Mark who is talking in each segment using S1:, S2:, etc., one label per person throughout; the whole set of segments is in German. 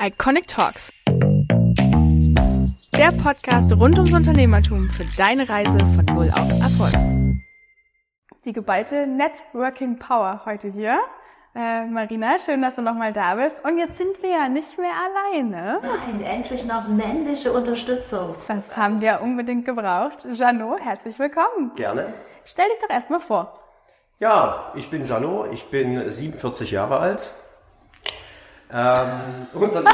S1: Iconic Talks. Der Podcast rund ums Unternehmertum für deine Reise von Null auf Erfolg. Die geballte Networking Power heute hier. Marina, schön, dass du nochmal da bist. Und jetzt sind wir ja nicht mehr alleine.
S2: Nein, endlich noch männliche Unterstützung.
S1: Das haben wir unbedingt gebraucht. Jano, herzlich willkommen.
S3: Gerne.
S1: Stell dich doch erstmal vor.
S3: Ja, ich bin Jano, ich bin 47 Jahre alt. Unternehmer.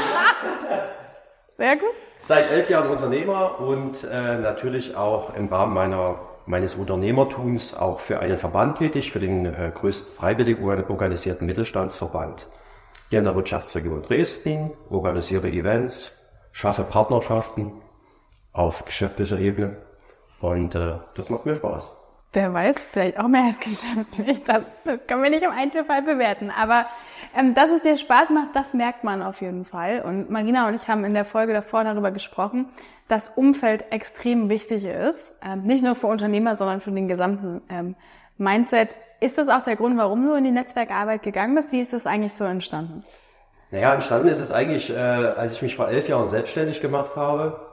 S1: Sehr gut.
S3: Seit 11 Jahren Unternehmer und natürlich auch im Rahmen meines Unternehmertums auch für einen Verband tätig, für den größten freiwillig organisierten Mittelstandsverband hier in der Wirtschaftsregion Dresden, organisiere Events, schaffe Partnerschaften auf geschäftlicher Ebene und das macht mir Spaß.
S1: Wer weiß, vielleicht auch mehr als geschäftlich. Das können wir nicht im Einzelfall bewerten. Aber dass es dir Spaß macht, das merkt man auf jeden Fall. Und Marina und ich haben in der Folge davor darüber gesprochen, dass Umfeld extrem wichtig ist. Nicht nur für Unternehmer, sondern für den gesamten Mindset. Ist das auch der Grund, warum du in die Netzwerkarbeit gegangen bist? Wie ist das eigentlich so entstanden?
S3: Naja, entstanden ist es eigentlich, als ich mich vor 11 Jahren selbstständig gemacht habe.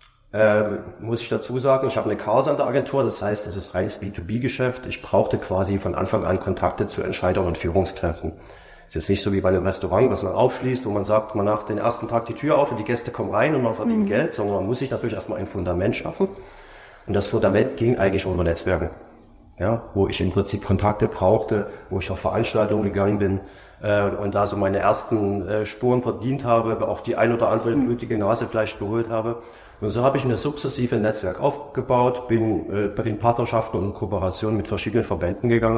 S3: Muss ich dazu sagen, ich habe eine Callcenter-Agentur, das heißt, es ist reines B2B-Geschäft. Ich brauchte quasi von Anfang an Kontakte zu Entscheidern und Führungskräften. Es ist nicht so wie bei einem Restaurant, was man aufschließt, wo man sagt, man macht den ersten Tag die Tür auf und die Gäste kommen rein und man verdient Geld, sondern man muss sich natürlich erstmal ein Fundament schaffen. Und das Fundament ging eigentlich über Netzwerke, ja, wo ich im Prinzip Kontakte brauchte, wo ich auf Veranstaltungen gegangen bin und da so meine ersten Spuren verdient habe, auch die ein oder andere blutige Nase vielleicht geholt habe. Und so habe ich eine sukzessive Netzwerk aufgebaut, bin bei den Partnerschaften und Kooperationen mit verschiedenen Verbänden gegangen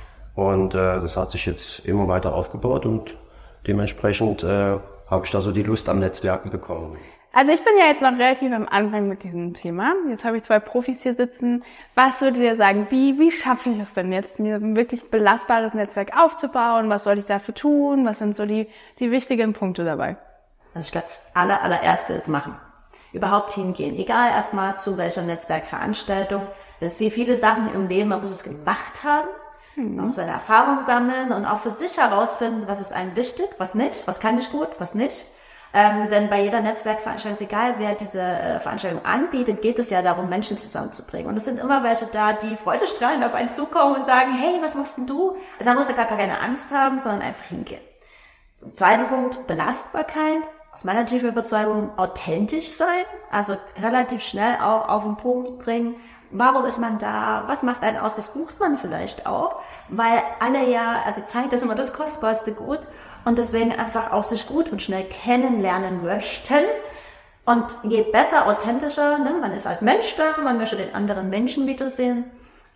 S3: und das hat sich jetzt immer weiter aufgebaut und dementsprechend habe ich da so die Lust am Netzwerken bekommen.
S1: Also ich bin ja jetzt noch relativ am Anfang mit diesem Thema. Jetzt habe ich 2 Profis hier sitzen. Was würdet ihr sagen, wie schaffe ich es denn jetzt, mir ein wirklich belastbares Netzwerk aufzubauen? Was soll ich dafür tun? Was sind so die wichtigen Punkte dabei?
S2: Also ich glaube, das allererste ist machen. Überhaupt hingehen. Egal erstmal zu welcher Netzwerkveranstaltung. Das ist wie viele Sachen im Leben, man muss es gemacht haben, man muss seine Erfahrung sammeln und auch für sich herausfinden, was ist einem wichtig, was nicht, was kann ich gut, was nicht. Denn bei jeder Netzwerkveranstaltung, ist egal wer diese Veranstaltung anbietet, geht es ja darum, Menschen zusammenzubringen. Und es sind immer welche da, die freudestrahlend auf einen zukommen und sagen, hey, was machst denn du? Also man muss da gar keine Angst haben, sondern einfach hingehen. Zum zweiten Punkt, Belastbarkeit. Aus meiner tiefen Überzeugung authentisch sein, also relativ schnell auch auf den Punkt bringen. Warum ist man da? Was macht einen aus? Was sucht man vielleicht auch? Weil alle ja, also Zeit ist immer das kostbarste Gut und deswegen einfach auch sich gut und schnell kennenlernen möchten. Und je besser, authentischer, ne, man ist als Mensch da, man möchte den anderen Menschen wiedersehen,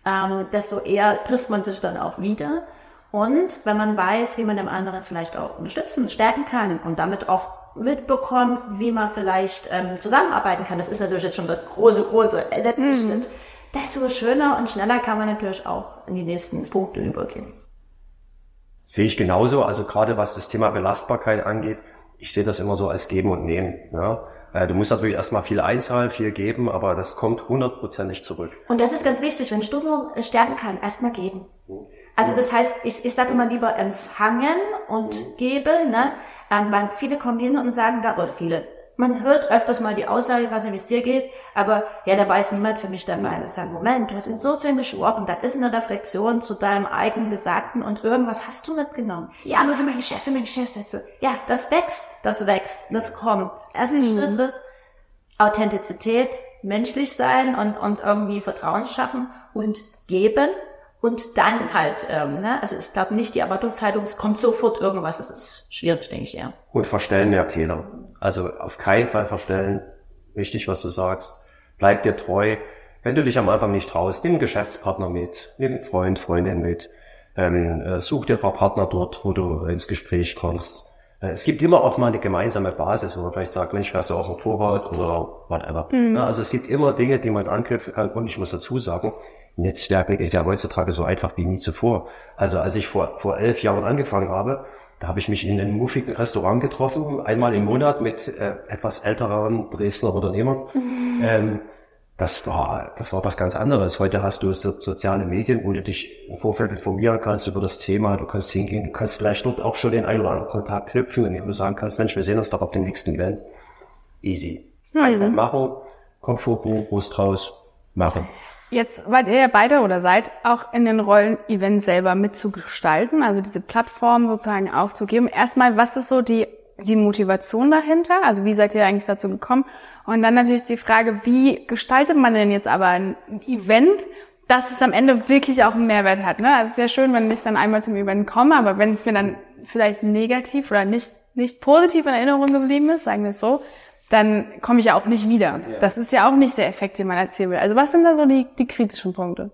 S2: desto eher trifft man sich dann auch wieder. Und wenn man weiß, wie man dem anderen vielleicht auch unterstützen, stärken kann und damit auch mitbekommt, wie man vielleicht zusammenarbeiten kann. Das ist natürlich jetzt schon der große letzte Schritt. Desto schöner und schneller kann man natürlich auch in die nächsten Punkte übergehen.
S3: Sehe ich genauso. Also gerade was das Thema Belastbarkeit angeht, ich sehe das immer so als Geben und Nehmen. Ja? Du musst natürlich erstmal viel einzahlen, viel geben, aber das kommt 100%ig zurück.
S2: Und das ist ganz wichtig, wenn Stimmung stärken kann, erstmal geben. Also das heißt, ich sage immer lieber empfangen und geben, ne? Weil viele kommen hin und sagen, man hört öfters mal die Aussage, ich weiß nicht, wie es dir geht, aber ja, da war jetzt niemand für mich dabei. Ich sage, Moment, du hast mit so viel gesprochen, das ist eine Reflexion zu deinem eigenen Gesagten und irgendwas hast du mitgenommen. Ja, nur für mein Geschäft, sagst du. Ja, das wächst, das kommt. Erster Schritt ist Authentizität, menschlich sein und irgendwie Vertrauen schaffen und geben. Und dann halt, also ich glaube nicht, die Erwartungshaltung, es kommt sofort irgendwas, das ist schwierig, denke ich, ja.
S3: Und verstellen mehr Fehler. Also auf keinen Fall verstellen. Wichtig, was du sagst. Bleib dir treu. Wenn du dich am Anfang nicht traust, nimm einen Geschäftspartner mit, nimm einen Freund, Freundin mit. Such dir ein paar Partner dort, wo du ins Gespräch kommst. Es gibt immer auch mal eine gemeinsame Basis, wo man vielleicht sagt, Mensch, wärst du auch ein Torwart oder whatever. Ja, also es gibt immer Dinge, die man anknüpfen kann. Und ich muss dazu sagen, Netzwerken ist ja heutzutage so einfach wie nie zuvor. Also als ich vor 11 Jahren angefangen habe, da habe ich mich in einem muffigen Restaurant getroffen, einmal im Monat mit etwas älteren Dresdner Unternehmern. das war was ganz anderes. Heute hast du soziale Medien, wo du dich im Vorfeld informieren kannst über das Thema. Du kannst hingehen, du kannst vielleicht dort auch schon den einen oder anderen Kontakt knüpfen, indem du sagen kannst, Mensch, wir sehen uns doch auf dem nächsten Event. Easy. Also machen, Kopf hoch, Brust raus, machen.
S1: Jetzt wart ihr ja beide oder seid auch in den Rollen, Event selber mitzugestalten, also diese Plattform sozusagen aufzugeben. Erstmal, was ist so die Motivation dahinter? Also wie seid ihr eigentlich dazu gekommen? Und dann natürlich die Frage, wie gestaltet man denn jetzt aber ein Event, dass es am Ende wirklich auch einen Mehrwert hat, ne? Also es ist ja schön, wenn ich dann einmal zum Event komme, aber wenn es mir dann vielleicht negativ oder nicht positiv in Erinnerung geblieben ist, sagen wir es so, dann komme ich ja auch nicht wieder. Ja. Das ist ja auch nicht der Effekt, den man erzielen will. Also was sind da so die kritischen Punkte?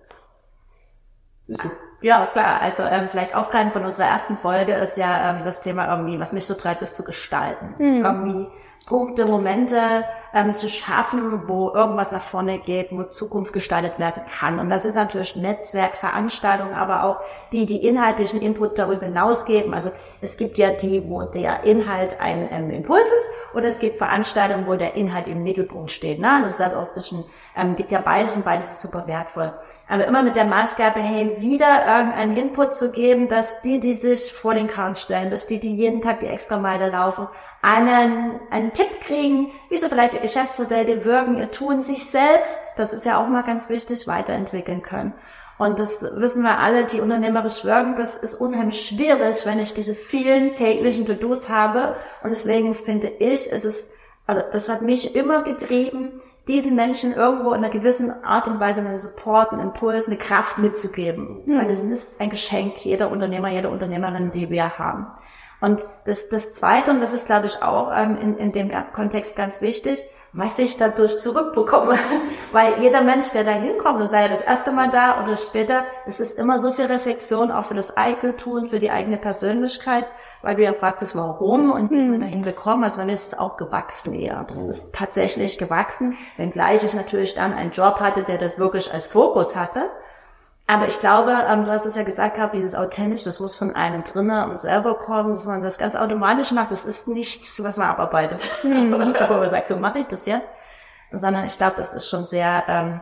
S2: Ja, klar. Also vielleicht aufgreifend von unserer ersten Folge ist ja das Thema irgendwie, was mich so treibt, ist zu gestalten. Irgendwie Punkte, Momente zu schaffen, wo irgendwas nach vorne geht, wo Zukunft gestaltet werden kann. Und das ist natürlich Netzwerkveranstaltungen, aber auch die inhaltlichen Input darüber hinausgeben. Also es gibt ja die, wo der Inhalt ein Impuls ist, oder es gibt Veranstaltungen, wo der Inhalt im Mittelpunkt steht. Ne? Das ist halt auch ein bisschen, gibt ja beides und beides ist super wertvoll. Aber immer mit der Maßgabe, hey, wieder irgendeinen Input zu geben, dass die sich vor den Kahn stellen, dass die jeden Tag die Extrameile laufen, einen Tipp kriegen, wie so vielleicht ihr Geschäftsmodell, ihr Wirken, ihr Tun sich selbst, das ist ja auch mal ganz wichtig, weiterentwickeln können. Und das wissen wir alle, die unternehmerisch wirken, das ist unheimlich schwierig, wenn ich diese vielen täglichen To-Dos habe. Und deswegen finde ich, das hat mich immer getrieben, diesen Menschen irgendwo in einer gewissen Art und Weise einen Support, einen Impuls, eine Kraft mitzugeben. Weil es ist ein Geschenk jeder Unternehmer, jeder Unternehmerin, die wir haben. Und das Zweite, und das ist, glaube ich, auch in dem Kontext ganz wichtig, was ich dadurch zurückbekomme. Weil jeder Mensch, der da hinkommt, und sei er das erste Mal da oder später, es ist immer so viel Reflexion auch für das eigene Tun, für die eigene Persönlichkeit, weil du ja fragtest, warum und wie sind wir dahin gekommen. Also dann ist es auch gewachsen eher. Das ist tatsächlich gewachsen, wenngleich ich natürlich dann einen Job hatte, der das wirklich als Fokus hatte. Aber ich glaube, du hast es ja gesagt gehabt, dieses authentisch, das muss von einem drinnen und selber kommen, dass man das ganz automatisch macht. Das ist nichts, was man abarbeitet. Wo man sagt, so mache ich das jetzt. Sondern ich glaube, das ist schon sehr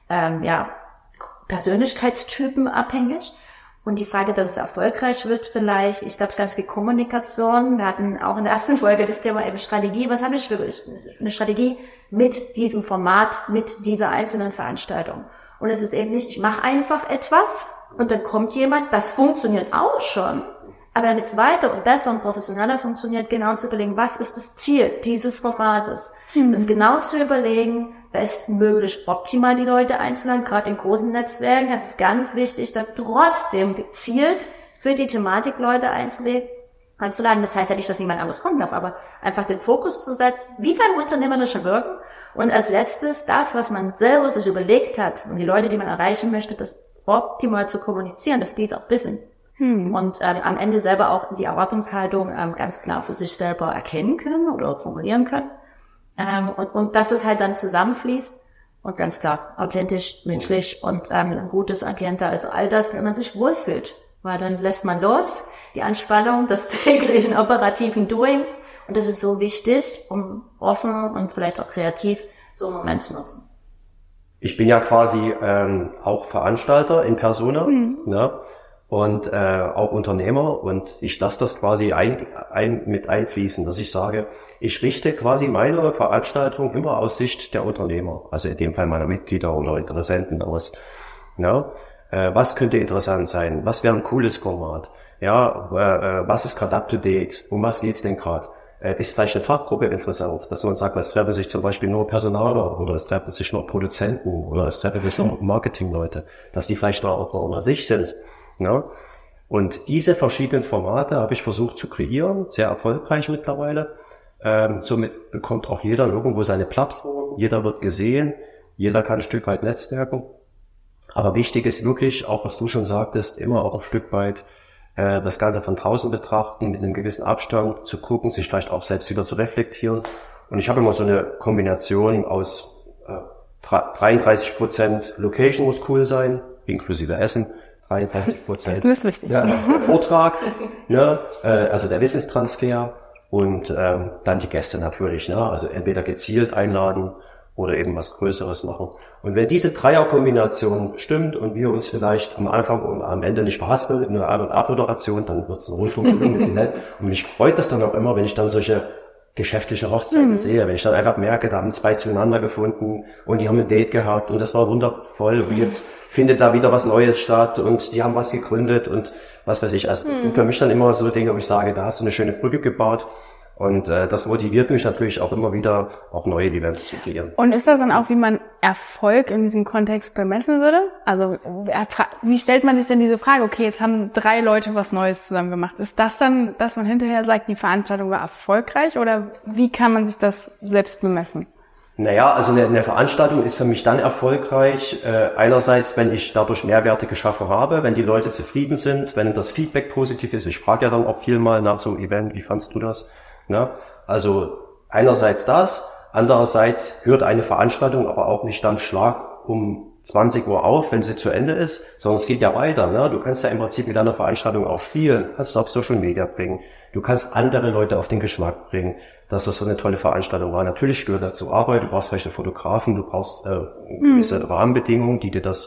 S2: Persönlichkeitstypen abhängig. Und die Frage, dass es erfolgreich wird vielleicht, ich glaube, es ist ganz viel Kommunikation. Wir hatten auch in der ersten Folge das Thema eben Strategie. Was habe ich für eine Strategie mit diesem Format, mit dieser einzelnen Veranstaltung? Und es ist eben nicht, ich mache einfach etwas und dann kommt jemand, das funktioniert auch schon. Aber damit es weiter und besser und professioneller funktioniert, genau zu überlegen, was ist das Ziel dieses Formates? Das genau zu überlegen, bestmöglich optimal die Leute einzuladen, gerade in großen Netzwerken. Das ist ganz wichtig, dann trotzdem gezielt für die Thematik Leute einzuladen. Das heißt ja nicht, dass niemand anderes kommen darf, aber einfach den Fokus zu setzen, wie beim unternehmerischen Wirken. Und als letztes, das, was man selber sich überlegt hat und die Leute, die man erreichen möchte, das optimal zu kommunizieren, dass die es auch wissen. Und am Ende selber auch die Erwartungshaltung ganz klar für sich selber erkennen können oder formulieren können. Und dass das halt dann zusammenfließt und ganz klar authentisch, menschlich und ein gutes Agenda, also all das, dass man sich wohlfühlt. Weil dann lässt man los, die Anspannung des täglichen operativen Doings. Und das ist so wichtig, um offen und vielleicht auch kreativ so einen Moment zu nutzen.
S3: Ich bin ja quasi auch Veranstalter in Persona, ne? Und auch Unternehmer, und ich lasse das quasi mit einfließen, dass ich sage, ich richte quasi meine Veranstaltung immer aus Sicht der Unternehmer, also in dem Fall meiner Mitglieder oder Interessenten aus. Ne? Was könnte interessant sein? Was wäre ein cooles Format? Ja, was ist gerade up to date? Um was geht's denn gerade? Ist vielleicht eine Fachgruppe interessant, dass man sagt, es treffen sich zum Beispiel nur Personaler oder es treffen sich nur Produzenten oder es treffen sich nur Marketingleute, dass die vielleicht auch noch unter sich sind. Ja? Und diese verschiedenen Formate habe ich versucht zu kreieren, sehr erfolgreich mittlerweile. Somit bekommt auch jeder irgendwo seine Plattform, jeder wird gesehen, jeder kann ein Stück weit netzwerken. Aber wichtig ist wirklich, auch was du schon sagtest, immer auch ein Stück weit das Ganze von draußen betrachten, mit einem gewissen Abstand zu gucken, sich vielleicht auch selbst wieder zu reflektieren. Und ich habe immer so eine Kombination aus 33% Location muss cool sein, inklusive Essen, 33% Vortrag, ne, also der Wissenstransfer und dann die Gäste natürlich, ne, also entweder gezielt einladen oder eben was Größeres machen. Und wenn diese Dreierkombination stimmt und wir uns vielleicht am Anfang und am Ende nicht verhaspeln in einer An- und Abmoderation, dann wird es ein Rundfunk. Und mich freut das dann auch immer, wenn ich dann solche geschäftliche Hochzeiten sehe, wenn ich dann einfach merke, da haben zwei zueinander gefunden und die haben ein Date gehabt und das war wundervoll und jetzt findet da wieder was Neues statt und die haben was gegründet und was weiß ich. Also das sind für mich dann immer so Dinge, wo ich sage, da hast du eine schöne Brücke gebaut. Und das motiviert mich natürlich auch immer wieder, auch neue Events zu kreieren.
S1: Und ist das dann auch, wie man Erfolg in diesem Kontext bemessen würde? Also wie stellt man sich denn diese Frage, okay, jetzt haben 3 Leute was Neues zusammen gemacht. Ist das dann, dass man hinterher sagt, die Veranstaltung war erfolgreich oder wie kann man sich das selbst bemessen?
S3: Naja, also eine Veranstaltung ist für mich dann erfolgreich, einerseits, wenn ich dadurch Mehrwerte geschaffen habe, wenn die Leute zufrieden sind, wenn das Feedback positiv ist. Ich frage ja dann auch viel mal nach so einem Event, wie fandst du das? Ne? Also einerseits das, andererseits hört eine Veranstaltung aber auch nicht dann Schlag um 20 Uhr auf, wenn sie zu Ende ist, sondern es geht ja weiter. Ne? Du kannst ja im Prinzip mit deiner Veranstaltung auch spielen, kannst du auf Social Media bringen, du kannst andere Leute auf den Geschmack bringen, dass das so eine tolle Veranstaltung war. Natürlich gehört dazu Arbeit, du brauchst vielleicht einen Fotografen, du brauchst gewisse Rahmenbedingungen, die dir das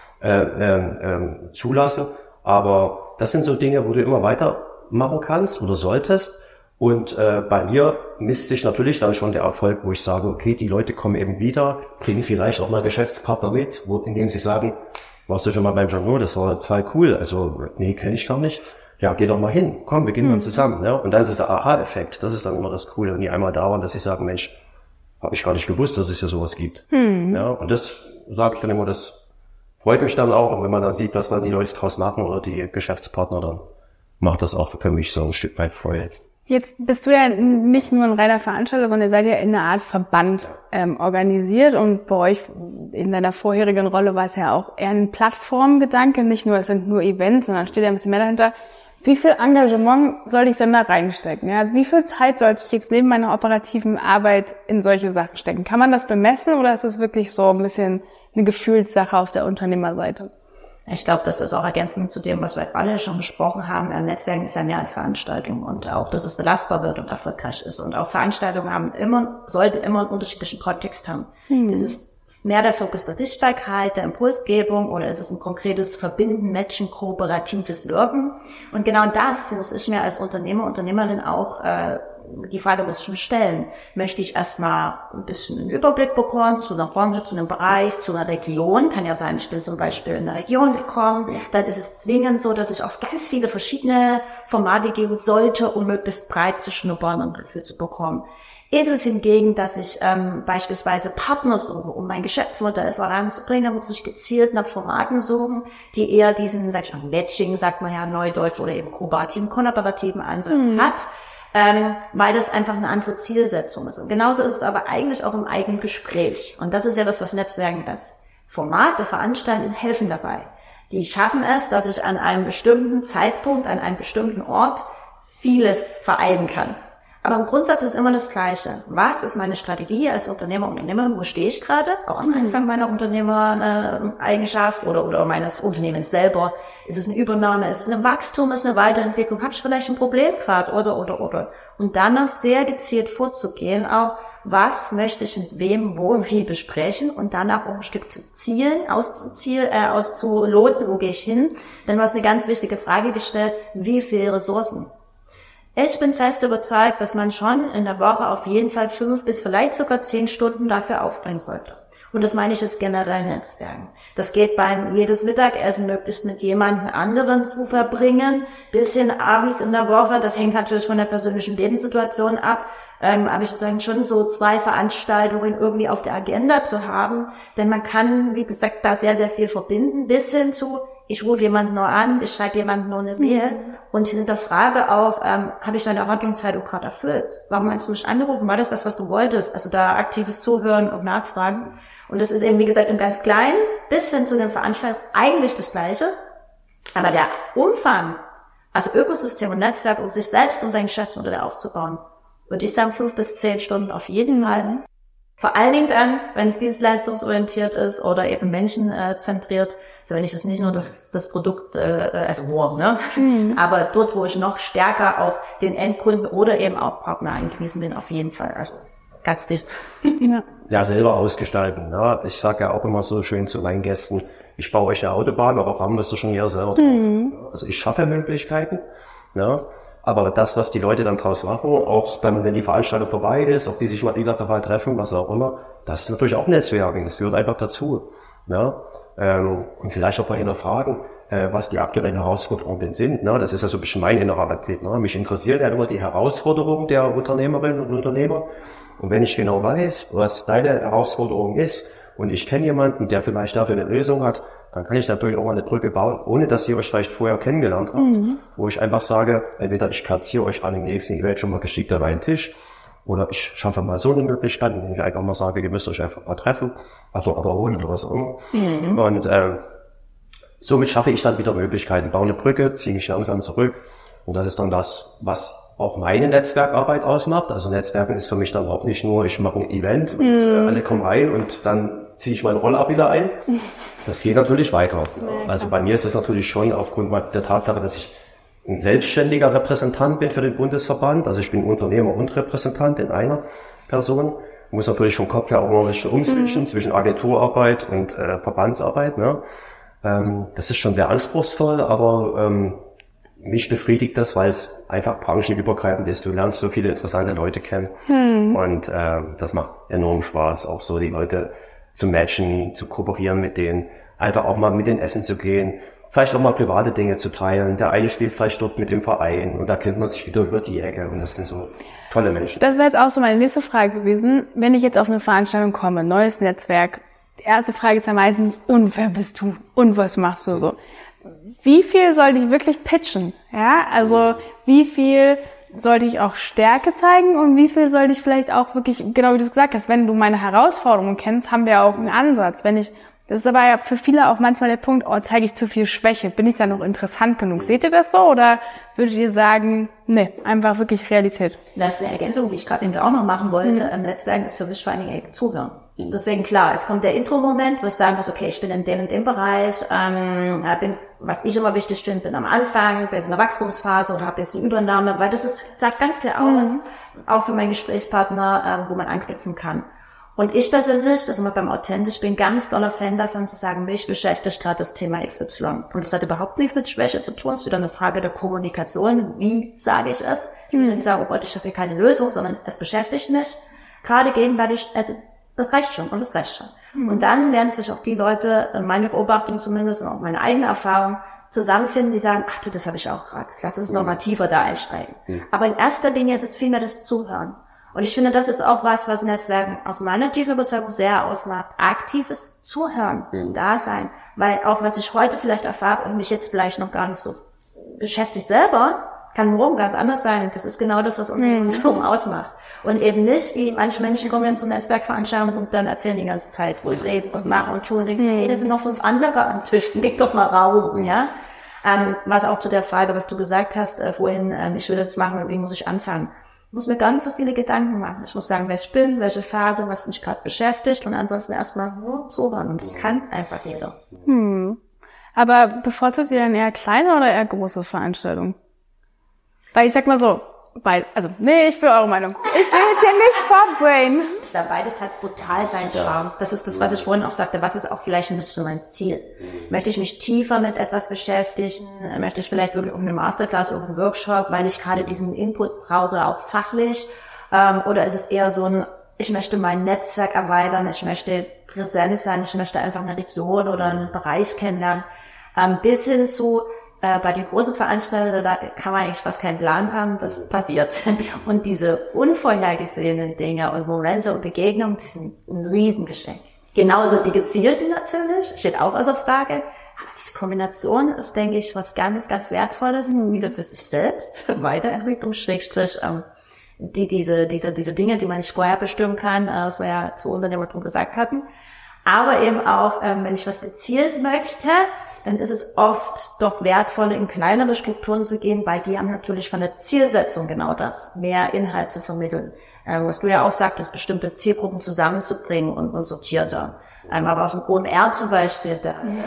S3: zulassen, aber das sind so Dinge, wo du immer weitermachen kannst oder solltest. Und bei mir misst sich natürlich dann schon der Erfolg, wo ich sage, okay, die Leute kommen eben wieder, bringen vielleicht auch mal Geschäftspartner mit, indem sie sagen, warst du schon mal beim Jean-Claude, das war total cool. Also, nee, kenne ich gar nicht. Ja, geh doch mal hin, komm, wir gehen mal zusammen. Ne? Und dann dieser Aha-Effekt, das ist dann immer das Coole. Und die einmal da waren, dass sie sagen, Mensch, habe ich gar nicht gewusst, dass es ja sowas gibt. Ja, und das sage ich dann immer, das freut mich dann auch. Und wenn man dann sieht, was dann die Leute draus machen oder die Geschäftspartner, dann macht das auch für mich so ein Stück weit Freude.
S1: Jetzt bist du ja nicht nur ein reiner Veranstalter, sondern ihr seid ja in einer Art Verband organisiert und bei euch in deiner vorherigen Rolle war es ja auch eher ein Plattformgedanke, nicht nur, es sind nur Events, sondern steht ja ein bisschen mehr dahinter. Wie viel Engagement soll ich denn da reinstecken? Ja, also wie viel Zeit sollte ich jetzt neben meiner operativen Arbeit in solche Sachen stecken? Kann man das bemessen oder ist es wirklich so ein bisschen eine Gefühlssache auf der Unternehmerseite?
S2: Ich glaube, das ist auch ergänzend zu dem, was wir alle schon besprochen haben. Ein Netzwerk ist ja mehr als Veranstaltung und auch, dass es belastbar wird und erfolgreich ist. Und auch Veranstaltungen sollten immer einen unterschiedlichen Kontext haben. Ist es mehr der Fokus der Sichtbarkeit, der Impulsgebung oder ist es ein konkretes Verbinden, Matchen, kooperatives Wirken? Und genau das muss ich mir als Unternehmer, Unternehmerin auch die Frage muss ich mir stellen. Möchte ich erstmal ein bisschen einen Überblick bekommen zu einer Branche, zu einem Bereich, zu einer Region? Kann ja sein, ich bin zum Beispiel in eine Region gekommen. Dann ist es zwingend so, dass ich auf ganz viele verschiedene Formate gehen sollte, um möglichst breit zu schnuppern und ein Gefühl zu bekommen. Ist es hingegen, dass ich beispielsweise Partner suche, um mein Geschäftsmodell voranzubringen, dann muss ich gezielt nach Formaten suchen, die eher diesen, sag ich mal, Matching, sagt man ja neudeutsch, oder eben kooperativen, kollaborativen Ansatz hat. Weil das einfach eine andere Zielsetzung ist. Und genauso ist es aber eigentlich auch im eigenen Gespräch. Und das ist ja das, was Netzwerken ist. Formate, Veranstaltungen helfen dabei. Die schaffen es, dass ich an einem bestimmten Zeitpunkt, an einem bestimmten Ort vieles vereinen kann. Aber im Grundsatz ist immer das Gleiche. Was ist meine Strategie als Unternehmer, Unternehmerin? Wo stehe ich gerade? Auch am Anfang meiner Unternehmereigenschaft oder meines Unternehmens selber. Ist es eine Übernahme? Ist es ein Wachstum? Ist es eine Weiterentwicklung? Habe ich vielleicht ein Problem gerade? Oder. Und dann noch sehr gezielt vorzugehen, auch was möchte ich mit wem, wo, wie besprechen und danach auch ein Stück zu zielen, auszuloten, wo gehe ich hin. Denn du hast eine ganz wichtige Frage gestellt, wie viele Ressourcen? Ich bin fest überzeugt, dass man schon in der Woche auf jeden Fall 5 bis vielleicht sogar 10 Stunden dafür aufbringen sollte. Und das meine ich jetzt generell Netzwerken. Das geht beim jedes Mittagessen möglichst mit jemandem anderen zu verbringen, bisschen abends in der Woche. Das hängt natürlich von der persönlichen Lebenssituation ab. Aber ich würde sagen, schon so 2 Veranstaltungen irgendwie auf der Agenda zu haben. Denn man kann, wie gesagt, da sehr, sehr viel verbinden, bis hin zu, ich rufe jemanden nur an, ich schreibe jemanden nur eine Mail und hinterfrage auch, habe ich deine Erwartungshaltung gerade erfüllt? Warum hast du mich angerufen? War das, was du wolltest? Also da aktives Zuhören und Nachfragen. Und das ist eben, wie gesagt, im ganz Kleinen bis hin zu den Veranstaltungen eigentlich das Gleiche. Aber der Umfang, also Ökosystem und Netzwerk, um sich selbst und sein Geschäftsmodell aufzubauen, würde ich sagen 5 bis 10 Stunden auf jeden Fall. Vor allen Dingen dann, wenn es dienstleistungsorientiert ist oder eben menschenzentriert, also wenn ich das nicht nur das Produkt, aber dort, wo ich noch stärker auf den Endkunden oder eben auch Partner angewiesen bin, auf jeden Fall. Also ganz dicht.
S3: Ja, selber ausgestalten. Ja. Ich sage ja auch immer so schön zu meinen Gästen, ich baue euch eine Autobahn, aber Rahmen müsst ihr schon eher selber drauf. Also ich schaffe Möglichkeiten, ja. Aber das, was die Leute dann draus machen, auch dann, wenn die Veranstaltung vorbei ist, ob die sich mal bilateral treffen, was auch immer, das ist natürlich auch Netzwerken, das gehört einfach dazu. Ja. Und vielleicht auch mal hinterfragen, was die aktuellen Herausforderungen sind. Ne? Das ist ja so ein bisschen mein innerer Athlet. Ne? Mich interessiert ja immer die Herausforderungen der Unternehmerinnen und Unternehmer. Und wenn ich genau weiß, was deine Herausforderung ist, und ich kenne jemanden, der vielleicht dafür eine Lösung hat, dann kann ich natürlich auch mal eine Brücke bauen, ohne dass ihr euch vielleicht vorher kennengelernt habt. Wo ich einfach sage, entweder ich platziere euch an dem nächsten Event schon mal geschickt an einen Tisch, oder ich schaffe mal so eine Möglichkeit, indem ich einfach mal sage, ihr müsst euch einfach mal treffen, also aber ohne oder was auch immer. Und somit schaffe ich dann wieder Möglichkeiten, baue eine Brücke, ziehe mich langsam zurück. Und das ist dann das, was auch meine Netzwerkarbeit ausmacht. Also Netzwerken ist für mich dann auch nicht nur, ich mache ein Event und alle kommen rein und dann ziehe ich meinen Roller wieder ein. Das geht natürlich weiter. Also bei mir ist es natürlich schon aufgrund der Tatsache, dass ich ein selbstständiger Repräsentant bin für den Bundesverband. Also ich bin Unternehmer und Repräsentant in einer Person. Ich muss natürlich vom Kopf her auch immer ein bisschen umswitchen zwischen Agenturarbeit und Verbandsarbeit. Ne? Das ist schon sehr anspruchsvoll, aber mich befriedigt das, weil es einfach branchenübergreifend ist. Du lernst so viele interessante Leute kennen und das macht enorm Spaß, auch so die Leute zu matchen, zu kooperieren mit denen, einfach auch mal mit denen essen zu gehen, vielleicht auch mal private Dinge zu teilen. Der eine spielt vielleicht dort mit dem Verein und da kennt man sich wieder über die Ecke und das sind so tolle Menschen.
S1: Das wäre jetzt auch so meine nächste Frage gewesen. Wenn ich jetzt auf eine Veranstaltung komme, neues Netzwerk, die erste Frage ist ja meistens, und wer bist du? Und was machst du so? Wie viel sollte ich wirklich pitchen? Ja, also wie viel sollte ich auch Stärke zeigen und wie viel sollte ich vielleicht auch wirklich, genau wie du es gesagt hast, wenn du meine Herausforderungen kennst, haben wir ja auch einen Ansatz. Das ist aber ja für viele auch manchmal der Punkt, zeige ich zu viel Schwäche, bin ich da noch interessant genug? Seht ihr das so oder würdet ihr sagen, nee, einfach wirklich Realität?
S2: Das ist eine Ergänzung, die ich gerade eben auch noch machen wollte. Netzwerken ist für mich vor allen Dingen Zuhören. Deswegen klar, es kommt der Intro-Moment, wo ich sagen muss, okay, ich bin in dem und dem Bereich, was ich immer wichtig finde, bin am Anfang, bin in der Wachstumsphase oder habe jetzt eine Übernahme, weil sagt ganz viel aus, auch für meinen Gesprächspartner, wo man anknüpfen kann. Und ich persönlich, das ist immer beim Authentisch, bin ganz doller Fan davon zu sagen, mich beschäftigt gerade das Thema XY. Und das hat überhaupt nichts mit Schwäche zu tun, es ist wieder eine Frage der Kommunikation. Wie sage ich es? Ich will nicht sagen, oh Gott, ich habe hier keine Lösung, sondern es beschäftigt mich. Gerade gegenwärtig, das reicht schon und das reicht schon. Und dann werden sich auch die Leute, meine Beobachtung zumindest und auch meine eigene Erfahrung, zusammenfinden, die sagen, ach du, das habe ich auch gerade. Lass uns noch mal tiefer da einsteigen. Aber in erster Linie ist es vielmehr das Zuhören. Und ich finde, das ist auch was Netzwerken aus meiner tiefen Überzeugung sehr ausmacht. Aktives Zuhören, da sein. Weil auch was ich heute vielleicht erfahre und mich jetzt vielleicht noch gar nicht so beschäftigt selber, kann morgen ganz anders sein. Und das ist genau das, was unsere Beziehung ausmacht. Und eben nicht, wie manche Menschen kommen dann zu Netzwerkveranstaltungen und dann erzählen die ganze Zeit, wo ich rede und mache und tue. Und ich hey, da sind noch 5 andere am Tisch, leg doch mal Raum, ja. Was auch zu der Frage, was du gesagt hast, vorhin, ich will das machen, wie muss ich anfangen? Ich muss mir gar nicht so viele Gedanken machen. Ich muss sagen, wer ich bin, welche Phase, was mich gerade beschäftigt und ansonsten erstmal nur zuhören. Und das kann einfach jeder.
S1: Aber bevorzugt ihr dann eher kleine oder eher große Veranstaltungen? Weil ich sag mal so, ich will eure Meinung. Ich will jetzt hier nicht vorbrain.
S2: Ich glaube, beides hat brutal seinen Charme. Das ist das, was ich vorhin auch sagte. Was ist auch vielleicht ein bisschen mein Ziel? Möchte ich mich tiefer mit etwas beschäftigen? Möchte ich vielleicht wirklich eine Masterclass oder einen Workshop, weil ich gerade diesen Input brauche, auch fachlich? Oder ist es eher so ich möchte mein Netzwerk erweitern, ich möchte präsent sein, ich möchte einfach eine Region oder einen Bereich kennenlernen? Bis hin zu bei den großen Veranstaltungen, da kann man eigentlich fast keinen Plan haben, was passiert. Und diese unvorhergesehenen Dinge und Momente und Begegnungen, das sind ein Riesengeschenk. Genauso die gezielten natürlich, steht auch außer Frage. Aber diese Kombination ist, denke ich, was ganz, ganz Wertvolles, wieder für sich selbst, für Weiterentwicklung, Schrägstrich, diese Dinge, die man nicht vorher bestimmen kann, was wir ja zu Unternehmer drum gesagt hatten. Aber eben auch, wenn ich was gezielt möchte, dann ist es oft doch wertvoll, in kleinere Strukturen zu gehen, weil die haben natürlich von der Zielsetzung genau das, mehr Inhalt zu vermitteln. Was du ja auch sagtest, bestimmte Zielgruppen zusammenzubringen und sortierter. Aber aus dem OMR zum Beispiel,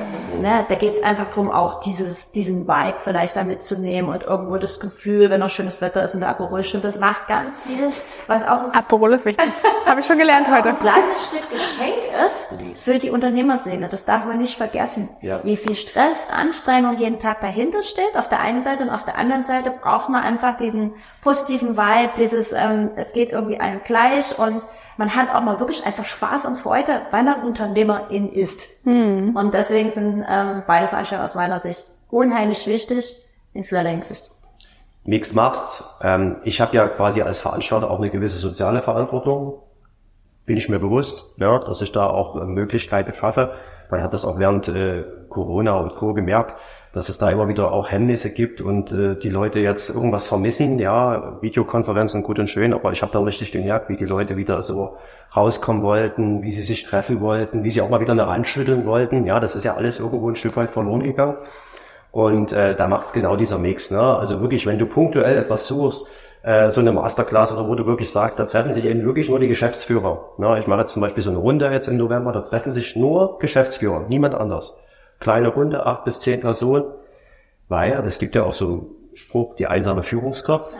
S2: da geht es einfach darum, auch diesen Vibe vielleicht da mitzunehmen und irgendwo das Gefühl, wenn noch schönes Wetter ist und der Aperol stimmt, das macht ganz viel, was auch
S1: Aperol ist wichtig. Habe ich schon gelernt heute.
S2: ein kleines Stück Geschenk ist für die Unternehmerseele. Das darf man nicht vergessen.
S3: Ja.
S2: Wie viel Stress, Anstrengung jeden Tag dahinter steht, auf der einen Seite, und auf der anderen Seite braucht man einfach diesen positiven Vibe, es geht irgendwie einem gleich und man hat auch mal wirklich einfach Spaß und Freude, weil man Unternehmerin ist. Und deswegen sind beide Veranstaltungen aus meiner Sicht unheimlich wichtig in vielerlei Hinsicht.
S3: Mix macht's. Ich habe ja quasi als Veranstalter auch eine gewisse soziale Verantwortung. Bin ich mir bewusst, ja, dass ich da auch Möglichkeiten schaffe. Man hat das auch während Corona und Co. gemerkt, dass es da immer wieder auch Hemmnisse gibt und die Leute jetzt irgendwas vermissen. Ja, Videokonferenzen gut und schön, aber ich habe da richtig gemerkt, wie die Leute wieder so rauskommen wollten, wie sie sich treffen wollten, wie sie auch mal wieder eine Hand schütteln wollten. Ja, das ist ja alles irgendwo ein Stück weit verloren gegangen. Und da macht's genau dieser Mix. Ne? Also wirklich, wenn du punktuell etwas suchst, so eine Masterclass oder wo du wirklich sagst, da treffen sich eben wirklich nur die Geschäftsführer. Ne? Ich mache jetzt zum Beispiel so eine Runde jetzt im November, da treffen sich nur Geschäftsführer, niemand anders. Kleine Runde, 8 bis 10 Personen, weil es gibt ja auch so einen Spruch, die einsame Führungskraft.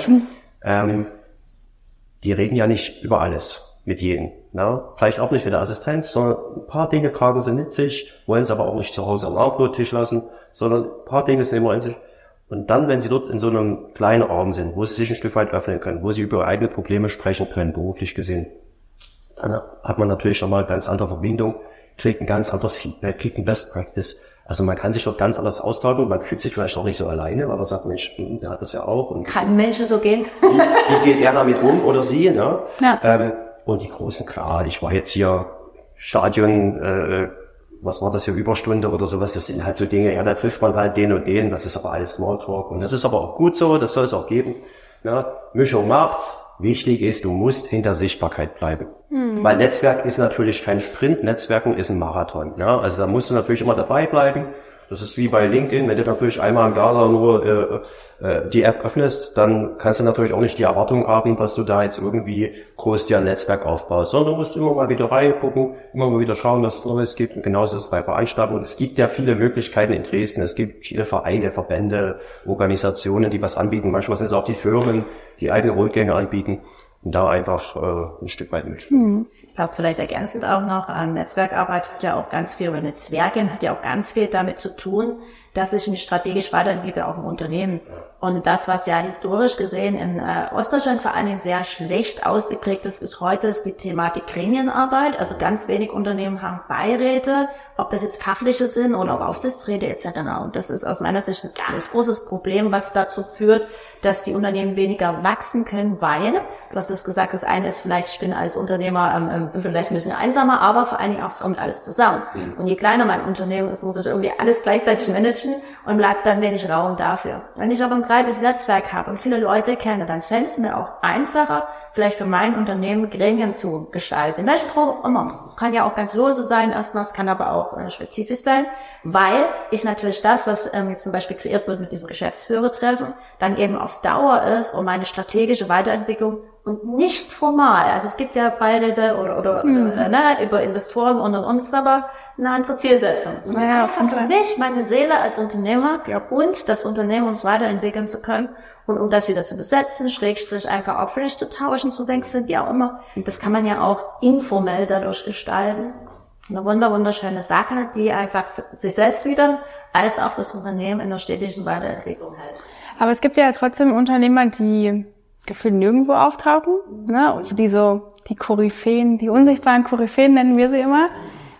S3: Ne? Die reden ja nicht über alles mit jedem. Ne? Vielleicht auch nicht mit der Assistenz, sondern ein paar Dinge tragen sie mit sich, wollen es aber auch nicht zu Hause am Outdoor-Tisch lassen, sondern ein paar Dinge sind immer in sich. Und dann, wenn sie dort in so einem kleinen Raum sind, wo sie sich ein Stück weit öffnen können, wo sie über ihre eigenen Probleme sprechen können, beruflich gesehen, dann hat man natürlich schon mal eine ganz andere Verbindung, kriegt ein ganz anderes Feedback, kriegt ein Best Practice. Also man kann sich dort ganz anders austauschen, man fühlt sich vielleicht auch nicht so alleine, weil man sagt, Mensch, der hat das ja auch. Und
S2: kann Menschen so gehen?
S3: wie geht er damit um oder sie? Ne?
S1: Ja.
S3: Und die Großen, klar, ich war jetzt hier Stadion, was war das hier, Überstunde oder sowas, das sind halt so Dinge, ja, da trifft man halt den und den, das ist aber alles Smalltalk und das ist aber auch gut so, das soll es auch geben. Ja, Mischung macht's. Wichtig ist, du musst hinter Sichtbarkeit bleiben. Weil Netzwerk ist natürlich kein Sprint, Netzwerken ist ein Marathon. Ja? Also da musst du natürlich immer dabei bleiben. Das ist wie bei LinkedIn, wenn du natürlich einmal im Jahr nur die App öffnest, dann kannst du natürlich auch nicht die Erwartung haben, dass du da jetzt irgendwie groß dir ein Netzwerk aufbaust, sondern du musst immer mal wieder reingucken, immer mal wieder schauen, was es Neues gibt. Und genauso ist es bei Veranstaltungen. Es gibt ja viele Möglichkeiten in Dresden. Es gibt viele Vereine, Verbände, Organisationen, die was anbieten. Manchmal sind es auch die Firmen, die eigene Rundgänge anbieten und da einfach ein Stück weit mitspielen.
S2: Ich glaube, vielleicht ergänzend auch noch, Netzwerkarbeit hat ja auch ganz viel, oder Netzwerken hat ja auch ganz viel damit zu tun, dass ich mich strategisch weiterentwickle, auch im Unternehmen. Und das, was ja historisch gesehen in Ostdeutschland vor allen Dingen sehr schlecht ausgeprägt ist, bis heute ist die Thematik Gremienarbeit. Also ganz wenig Unternehmen haben Beiräte, ob das jetzt fachliche sind oder auch Aufsichtsräte etc. Und das ist aus meiner Sicht ein ganz großes Problem, was dazu führt, dass die Unternehmen weniger wachsen können, weil, du hast es gesagt, das eine ist vielleicht, ich bin als Unternehmer vielleicht ein bisschen einsamer, aber vor allen Dingen auch, es kommt alles zusammen. Und je kleiner mein Unternehmen ist, muss ich irgendwie alles gleichzeitig managen und bleibt dann wenig Raum dafür. Wenn ich aber ein breites Netzwerk habe und viele Leute kenne, dann fällt es mir auch einfacher, vielleicht für mein Unternehmen Gremien zu gestalten. In welcher Form immer. Kann ja auch ganz lose sein erstmal, es kann aber auch spezifisch sein, weil ich natürlich das, was jetzt zum Beispiel kreiert wird mit diesem Geschäftsführertreffen, dann eben auf Dauer ist und meine strategische Weiterentwicklung und nicht formal. Also es gibt ja Beiräte oder über Investoren und uns, aber eine andere Zielsetzung.
S1: Ja,
S2: einfach für mich, meine Seele als Unternehmer und das Unternehmen uns weiterentwickeln zu können und um das wieder zu besetzen, Schrägstrich einfach auch vielleicht zu tauschen, zu wechseln, wie auch immer. Das kann man ja auch informell dadurch gestalten. Eine wunderschöne Sache, die einfach sich selbst wieder als auch das Unternehmen in der stetigen Weiterentwicklung hält.
S1: Aber es gibt ja trotzdem Unternehmer, die gefühlt nirgendwo auftauchen, ne? Und die Koryphäen, die unsichtbaren Koryphäen nennen wir sie immer.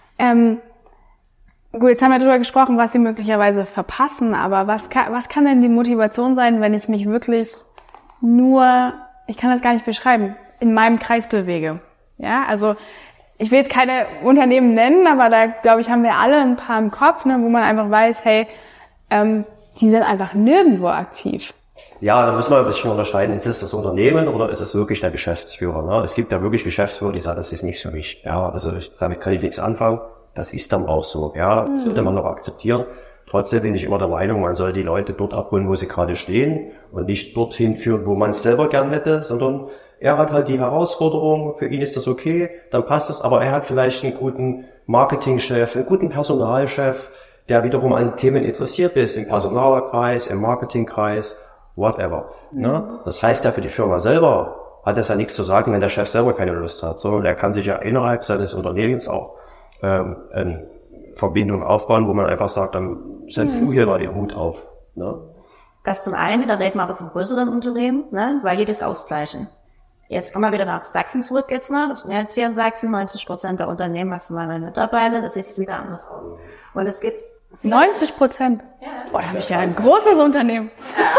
S1: Gut, jetzt haben wir darüber gesprochen, was sie möglicherweise verpassen, aber was kann denn die Motivation sein, wenn ich mich wirklich ich kann das gar nicht beschreiben, in meinem Kreis bewege? Ja, also ich will jetzt keine Unternehmen nennen, aber da, glaube ich, haben wir alle ein paar im Kopf, ne, wo man einfach weiß, hey, die sind einfach nirgendwo aktiv.
S3: Ja, da müssen wir ein bisschen unterscheiden. Ist es das Unternehmen oder ist es wirklich der Geschäftsführer? Ne? Es gibt ja wirklich Geschäftsführer, die sagen, das ist nichts für mich. Ja, also damit kann ich nichts anfangen. Das ist dann auch so. Ja, das sollte man noch akzeptieren. Trotzdem bin ich immer der Meinung, man soll die Leute dort abholen, wo sie gerade stehen und nicht dorthin führen, wo man es selber gern hätte, sondern er hat halt die Herausforderung, für ihn ist das okay, dann passt es, aber er hat vielleicht einen guten Marketingchef, einen guten Personalchef, der wiederum an Themen interessiert ist, im Personalkreis, im Marketingkreis, whatever. Ne? Das heißt ja für die Firma selber hat es ja nichts zu sagen, wenn der Chef selber keine Lust hat, sondern er kann sich ja innerhalb seines Unternehmens auch eine Verbindung aufbauen, wo man einfach sagt, dann setzt du hier mal den Hut auf. Ne?
S2: Das zum einen, da reden wir aber von größeren Unternehmen, ne, weil die das ausgleichen. Jetzt kommen wir wieder nach Sachsen zurück jetzt mal. Das sind jetzt hier in Sachsen 90% der Unternehmen, maximal Mitarbeiter, das sieht wieder anders aus. Und es gibt
S1: 90%? Ja. Boah, da habe ich ja ein großes Unternehmen.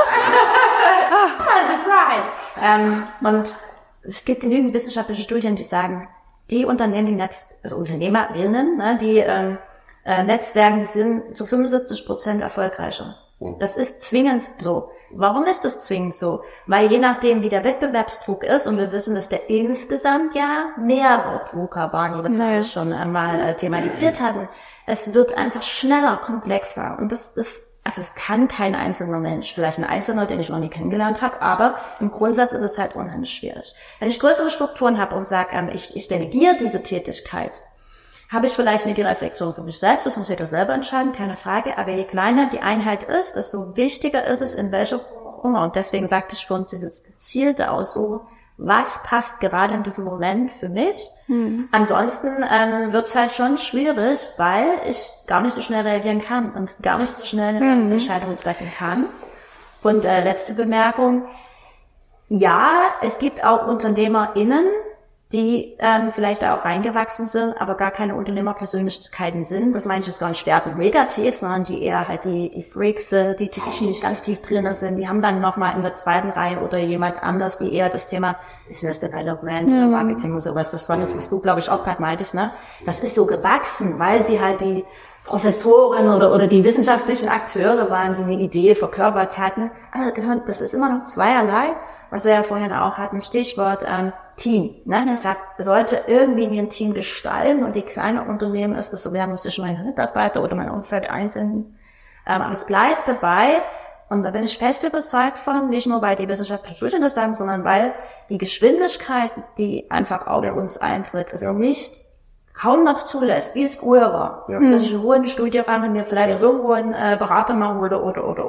S2: Surprise! Und es gibt genügend wissenschaftliche Studien, die sagen, die Unternehmen, also Unternehmerinnen, ne, die Netzwerken sind zu 75% erfolgreicher. Das ist zwingend so. Warum ist das zwingend so? Weil je nachdem, wie der Wettbewerbsdruck ist, und wir wissen, dass der insgesamt ja mehr wird, Luca Barney, was wir schon einmal thematisiert hatten, es wird einfach schneller, komplexer. Und das ist, also es kann kein einzelner Mensch, vielleicht ein Einzelner, den ich noch nie kennengelernt habe, aber im Grundsatz ist es halt unheimlich schwierig. Wenn ich größere Strukturen habe und sage, ich delegiere diese Tätigkeit, habe ich vielleicht nicht die Reflexion für mich selbst, das muss jeder selber entscheiden, keine Frage, aber je kleiner die Einheit ist, desto wichtiger ist es, in welcher Form. Und deswegen sagte ich schon, dieses gezielte Aussuchen, was passt gerade in diesem Moment für mich. Ansonsten wird es halt schon schwierig, weil ich gar nicht so schnell reagieren kann und gar nicht so schnell eine Entscheidung treffen kann. Und letzte Bemerkung, ja, es gibt auch UnternehmerInnen, die vielleicht da auch reingewachsen sind, aber gar keine Unternehmerpersönlichkeiten sind. Das meine ich jetzt gar nicht wertend negativ, sondern die eher halt die Freaks sind, die technisch ganz tief drin sind. Die haben dann nochmal in der zweiten Reihe oder jemand anders, die eher das Thema Business Development, Marketing und sowas, das war das, was du, glaube ich, auch gerade meintest, ne? Das ist so gewachsen, weil sie halt die Professoren oder die wissenschaftlichen Akteure waren, die eine Idee verkörpert hatten. Aber das ist immer noch zweierlei, was wir ja vorhin auch hatten, Stichwort Team. Ne? Das sollte irgendwie ein Team gestalten, und die kleine Unternehmen ist es so, wir muss ich meine Mitarbeiter oder mein Umfeld einfinden. Aber es bleibt dabei, und da bin ich fest überzeugt von, nicht nur weil die wissenschaftlichen Studien das sagen, sondern weil die Geschwindigkeit, die einfach auf uns eintritt, es nicht kaum noch zulässt, wie es früher war. Dass ich in Ruhe eine Studie mache, mir vielleicht irgendwo einen Berater machen oder.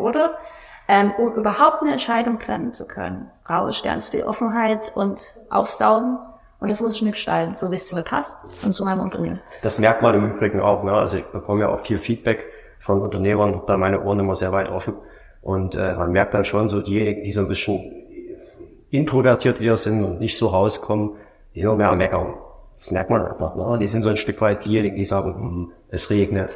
S2: Um überhaupt eine Entscheidung treffen zu können, brauche ich ganz viel Offenheit und Aufsaugen. Und das muss ich mir gestalten, so wie es zu mir passt und zu meinem Unternehmen.
S3: Das merkt man im Übrigen auch. Ne? Also ich bekomme ja auch viel Feedback von Unternehmern, da meine Ohren immer sehr weit offen. Und man merkt dann schon so diejenigen, die so ein bisschen introvertiert eher sind und nicht so rauskommen, die sind mehr am Meckern. Das merkt man einfach. Ne? Die sind so ein Stück weit diejenigen, die sagen, es regnet.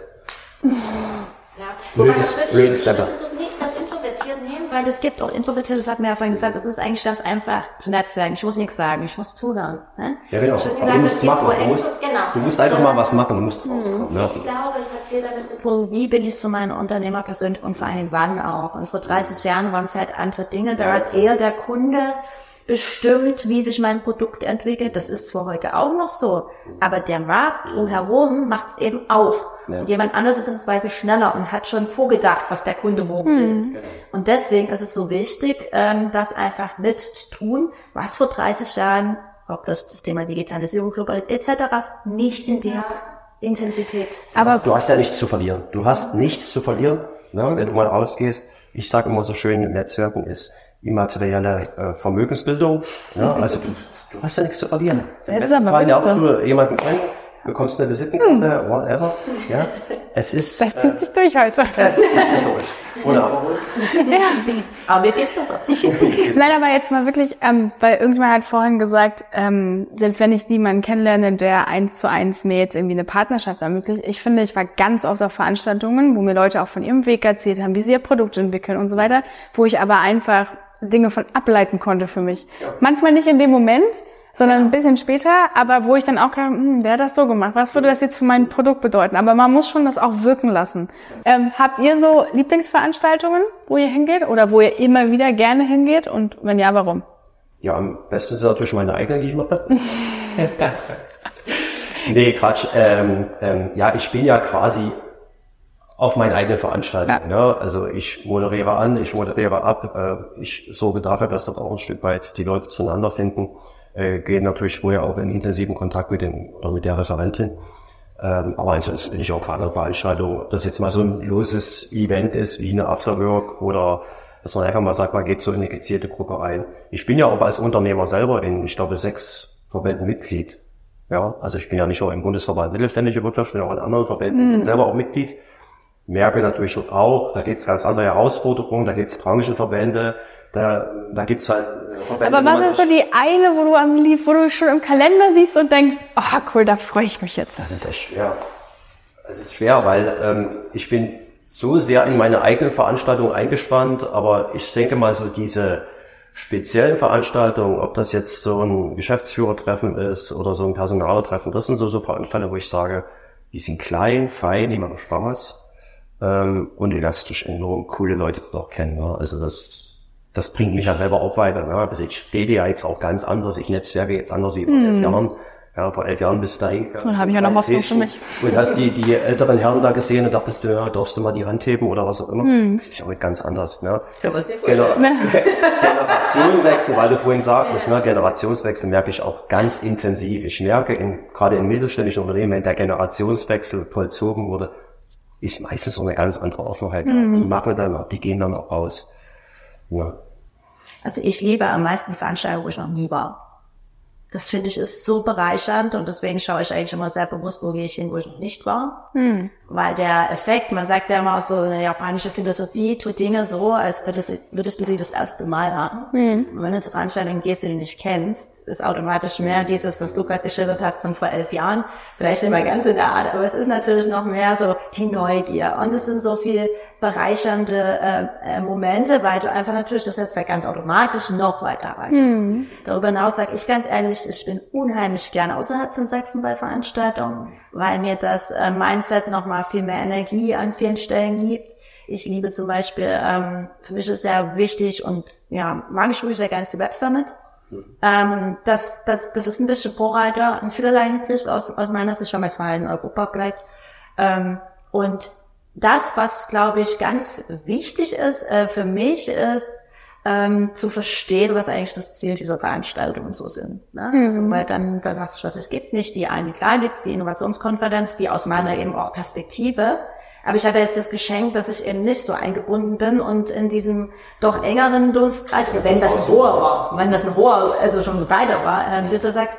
S3: Blödes Wetter.
S2: Weil es gibt auch Introvertierte, das hat mir ja vorhin gesagt, das ist eigentlich das einfach zu Netzwerken. Ich muss nichts sagen, ich muss zuhören. Ne?
S3: Ja, genau. Du musst machen. Du musst einfach mal was machen, du musst rauskommen. Ne?
S2: Ich glaube, es hat viel damit zu tun, wie bin ich zu meinen Unternehmerpersönlich und vor allem wann auch. Und vor 30 Jahren waren es halt andere Dinge. Da hat eher der Kunde bestimmt, wie sich mein Produkt entwickelt. Das ist zwar heute auch noch so, aber der Markt drumherum macht es eben auf. Ja. Und jemand anderes ist im Zweifel schneller und hat schon vorgedacht, was der Kunde morgen will. Und deswegen ist es so wichtig, das einfach mit zu tun, was vor 30 Jahren, ob das Thema Digitalisierung, Globalität etc., nicht in der Intensität.
S3: Aber du hast ja nichts zu verlieren. Du hast nichts zu verlieren, ne, wenn du mal rausgehst. Ich sage immer so schön, Netzwerken ist immaterielle Vermögensbildung. Ja, also du hast ja nichts zu verlieren. Im besten Fall lernst du jemanden kennen, bekommst eine Visitenkarte, whatever. Ja, es ist.
S1: Das zieht sich durch heute.
S3: Das zieht sich durch. Oder aber wohl.
S2: Ja. Aber mir geht's das auch.
S1: Nein, aber jetzt mal wirklich, weil irgendjemand hat vorhin gesagt, selbst wenn ich niemanden kennenlerne, der 1:1 mir jetzt irgendwie eine Partnerschaft ermöglicht, ich finde, ich war ganz oft auf Veranstaltungen, wo mir Leute auch von ihrem Weg erzählt haben, wie sie ihr Produkt entwickeln und so weiter, wo ich aber einfach Dinge von ableiten konnte für mich. Manchmal nicht in dem Moment, sondern ein bisschen später, aber wo ich dann auch gedacht, der hat das so gemacht, was würde das jetzt für mein Produkt bedeuten? Aber man muss schon das auch wirken lassen. Habt ihr so Lieblingsveranstaltungen, wo ihr hingeht oder wo ihr immer wieder gerne hingeht, und wenn ja, warum?
S3: Ja, am besten sind natürlich meine eigenen, die ich mache. Nee, Quatsch. Ja, ich bin ja quasi Auf meine eigene Veranstaltung. Ja. Also ich moderiere an, ich moderiere ab, ich sorge dafür, dass dort auch ein Stück weit die Leute zueinander finden, gehen natürlich vorher auch in intensiven Kontakt mit dem oder mit der Referentin. Aber ansonsten bin ich auch bei einer Veranstaltung, ob das jetzt mal so ein loses Event ist, wie eine Afterwork oder dass man einfach mal sagt, man geht so in eine gezielte Gruppe ein. Ich bin ja auch als Unternehmer selber in, ich glaube, 6 Verbänden Mitglied. Ja, also ich bin ja nicht nur im Bundesverband Mittelständische Wirtschaft, ich bin auch in anderen Verbänden, bin selber auch Mitglied. Merke natürlich auch, da gibt es ganz andere Herausforderungen, da gibt es Branchenverbände, da gibt es halt Verbände.
S1: Aber was ist so die eine, wo du schon im Kalender siehst und denkst, oh cool, da freue ich mich jetzt.
S3: Das ist echt schwer. Es ist schwer, weil ich bin so sehr in meine eigene Veranstaltung eingespannt, aber ich denke mal so diese speziellen Veranstaltungen, ob das jetzt so ein Geschäftsführertreffen ist oder so ein Personalertreffen, das sind so Veranstaltungen, wo ich sage, die sind klein, fein, die machen Spaß. Und elastisch enorm coole Leute dort kennen. Ja. Also das bringt mich ja selber auch weiter. Ja. Also ich rede ja jetzt auch ganz anders, ich netzwerke jetzt anders wie vor 11 Jahren. Ja, vor 11 Jahren bist du dahin.
S1: Dann habe ich ja noch was für mich.
S3: Und hast die älteren Herren da gesehen und dachtest du, ja, darfst du mal die Hand heben oder was auch immer. Das ist ja heute ganz anders. Ne? Generationenwechsel, weil du vorhin sagtest, ne, Generationswechsel merke ich auch ganz intensiv. Ich merke gerade in mittelständischen Unternehmen, wenn der Generationswechsel vollzogen wurde, ist meistens so eine ganz andere Offenheit. Die machen dann, die gehen dann auch raus. Ja.
S2: Also ich liebe am meisten die Veranstaltung, wo ich noch nie war. Das finde ich ist so bereichernd und deswegen schaue ich eigentlich immer sehr bewusst, wo gehe ich hin, wo ich noch nicht war. Weil der Effekt, man sagt ja immer auch so, eine japanische Philosophie tut Dinge so, als würdest du sie das erste Mal haben. Und wenn du zu Veranstaltungen gehst, die du nicht kennst, ist automatisch mehr dieses, was du gerade geschildert hast von vor 11 Jahren, vielleicht immer ganz in der Art, aber es ist natürlich noch mehr so die Neugier und es sind so viel bereichernde Momente, weil du einfach natürlich das Netzwerk ganz automatisch noch weiter erweiterst. Darüber hinaus sage ich ganz ehrlich, ich bin unheimlich gerne außerhalb von Sachsen bei Veranstaltungen, weil mir das Mindset nochmal viel mehr Energie an vielen Stellen gibt. Ich liebe zum Beispiel, für mich ist sehr wichtig und ja, mag ich wirklich sehr gerne die Web Summit. Das ist ein bisschen Vorreiter in vielerlei Hinsicht aus meiner Sicht, weil es mal in Europa bleibt. Und das, was, glaube ich, ganz wichtig ist für mich, ist zu verstehen, was eigentlich das Ziel dieser Veranstaltungen so sind. Ne? Also, weil dann sagt sich, was es gibt, nicht die eine Kleinwitz, die Innovationskonferenz, die aus meiner eben auch Perspektive. Aber ich hatte jetzt das Geschenk, dass ich eben nicht so eingebunden bin und in diesem doch engeren Dunstkreis, wenn das ein hoher, also schon weiter war, wie du sagst,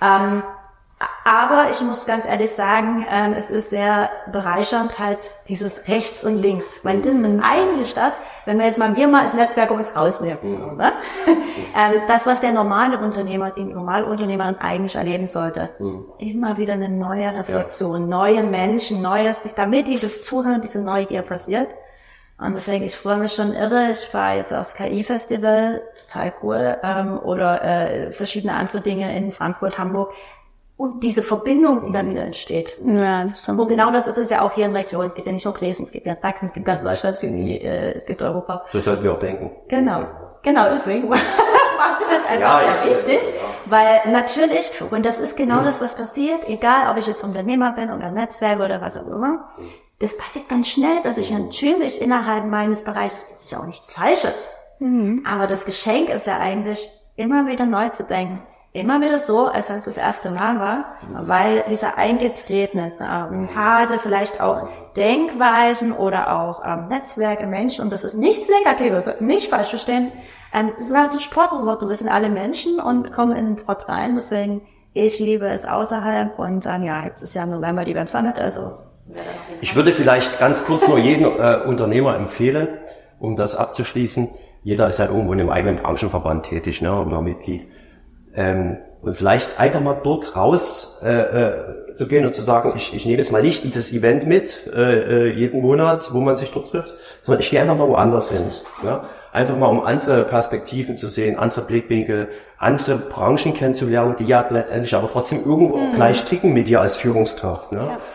S2: aber ich muss ganz ehrlich sagen, es ist sehr bereichernd halt dieses rechts und links. Weil das ist eigentlich das, wenn wir jetzt mal als Netzwerk uns rausnehmen, ne? Das, was der normale Unternehmer, die Normalunternehmerin eigentlich erleben sollte. Immer wieder eine neue Reflexion, neue Menschen, damit dieses Zuhören, diese Neugier passiert. Und deswegen, ich freue mich schon irre. Ich war jetzt aufs KI-Festival, total cool, oder verschiedene andere Dinge in Frankfurt, Hamburg. Und diese Verbindung, die dann wieder entsteht.
S1: Ja, das stimmt.
S2: Und genau das ist es ja auch hier in der Region. Es gibt ja nicht nur Dresden, es gibt ja Sachsen, es gibt ganz Deutschland, es gibt Europa.
S3: So sollten wir auch denken.
S2: Genau, deswegen war das einfach sehr wichtig, weil natürlich, und das ist genau das, was passiert, egal ob ich jetzt Unternehmer bin oder Netzwerk oder was auch immer, das passiert ganz schnell, dass ich natürlich innerhalb meines Bereichs, das ist ja auch nichts Falsches, aber das Geschenk ist ja eigentlich, immer wieder neu zu denken. Immer wieder so, als wenn es das erste Mal war, weil diese eingetretenen Pfade, vielleicht auch Denkweisen oder auch Netzwerke, Menschen, und das ist nichts Negatives, nicht falsch verstehen, das Sprachwort, wir sind alle Menschen und kommen in den Trott rein, deswegen, ich liebe es außerhalb und jetzt ist ja im November die Web Summit, also.
S3: Ich würde vielleicht ganz kurz nur jeden Unternehmer empfehlen, um das abzuschließen, jeder ist ja irgendwo in einem eigenen Branchenverband tätig, ne, oder Mitglied. Und vielleicht einfach mal dort raus zu gehen und zu sagen, ich nehme jetzt mal nicht dieses Event mit, jeden Monat, wo man sich dort trifft, sondern ich gehe einfach mal woanders hin. Ja? Einfach mal, um andere Perspektiven zu sehen, andere Blickwinkel, andere Branchen kennenzulernen, die ja letztendlich aber trotzdem irgendwo gleich ticken mit dir als Führungskraft. Ne?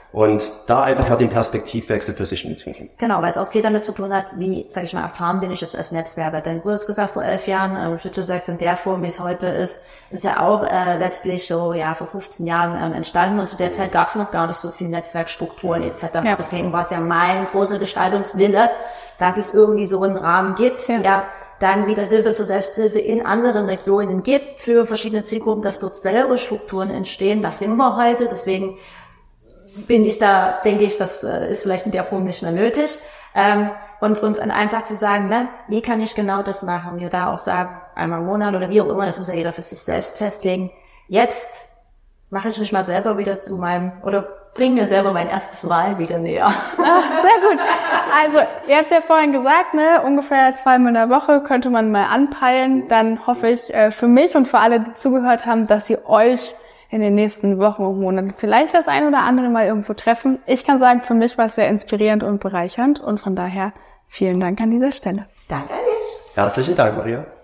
S3: Und da einfach den Perspektivwechsel für sich mitzunehmen.
S2: Genau, weil es auch viel damit zu tun hat, wie, sag ich mal, erfahren bin ich jetzt als Netzwerker. Denn du hast gesagt, vor 11 Jahren, ich würde sagen, in der Form, wie es heute ist ja auch letztlich so, ja, vor 15 Jahren entstanden. Und zu der Zeit gab es noch gar nicht so viele Netzwerkstrukturen etc. Ja. Deswegen war es ja mein großer Gestaltungswille, dass es irgendwie so einen Rahmen gibt, der dann wieder Hilfe zur Selbsthilfe in anderen Regionen gibt für verschiedene Zielgruppen, dass dort selber Strukturen entstehen. Das sind wir heute, deswegen denke ich, das ist vielleicht in der Form nicht mehr nötig. Und einfach zu sagen, ne, wie kann ich genau das machen? Wir da auch sagen, einmal im Monat oder wie auch immer, das muss ja jeder für sich selbst festlegen. Jetzt mache ich mich mal selber wieder bring mir selber mein erstes Mal wieder näher.
S1: Ach, sehr gut. Also, ihr habt ja vorhin gesagt, ne, ungefähr 2-mal in der Woche könnte man mal anpeilen. Dann hoffe ich für mich und für alle, die zugehört haben, dass ihr euch in den nächsten Wochen und Monaten vielleicht das ein oder andere Mal irgendwo treffen. Ich kann sagen, für mich war es sehr inspirierend und bereichernd und von daher vielen Dank an dieser Stelle.
S2: Danke an dich.
S3: Herzlichen Dank, Maria.